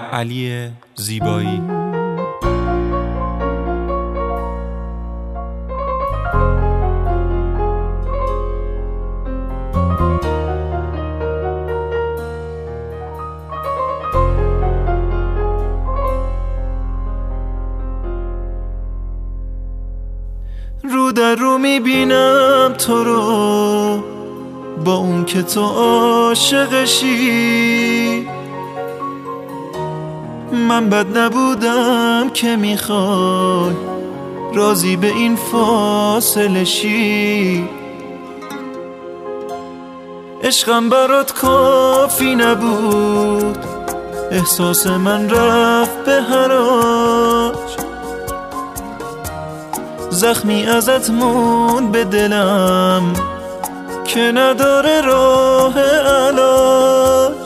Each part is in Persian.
علی زیبایی. رو در رو میبینم تو رو با اون که تو عاشقشی. من بد نبودم که میخوای راضی به این فاصله شی. عشقم برات کافی نبود، احساس من رفت به حراج. زخمی ازت موند به دلم که نداره راه علاج.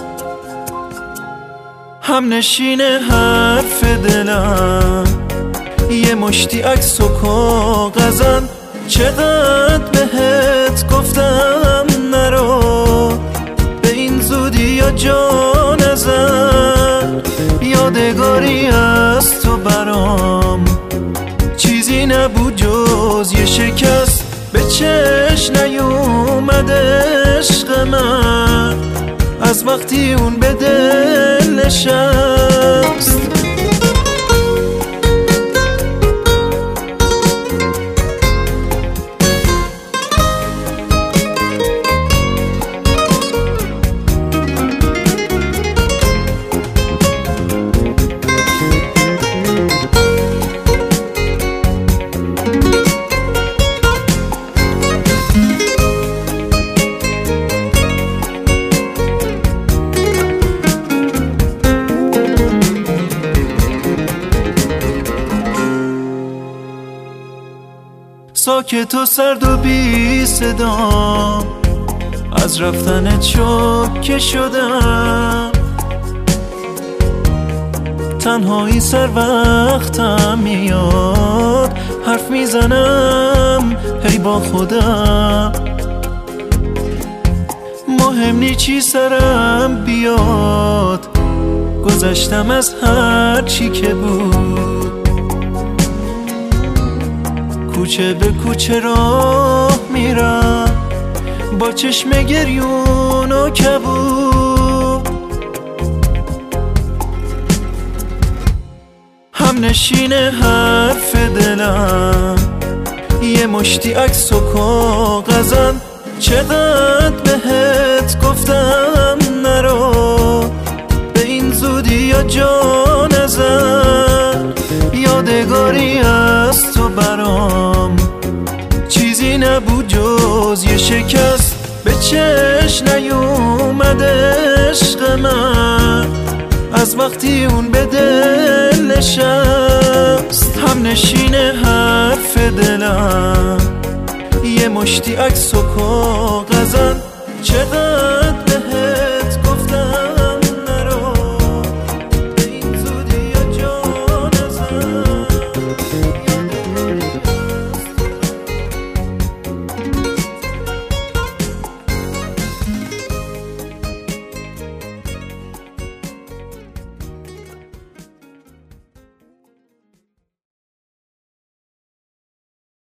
هم نشین حرف دلم یه مشتی عکس و کاغذم. چقدر بهت گفتم نرو به این زودی یا جا نزن. یادگاری از تو برام چیزی نبود جز یه شکست. به چش نیومد عشق من از وقتی اون به دل نشست. ساکت و سرد و بی صدا از رفتن چوکه شدم. تنهایی سر وقتم میاد، حرف میزنم هی با خودم. مهم نی چی سرم بیاد، گذشتم از هر چی که بود. کوچه به کوچه راه میرم با چشم گریون و کبود. هم نشین حرف دلم یه مشتی عکس و کاغذم. چقدر بهت گفتم نرو به این زودی یا جا نزن. یادگاری از تو برام چیزی نبود جز یه شکست. به چش نیومد عشق من از وقتی اون به دل نشست. هم نشین حرف دلم یه مشتی عکس و کاغذم. چقدر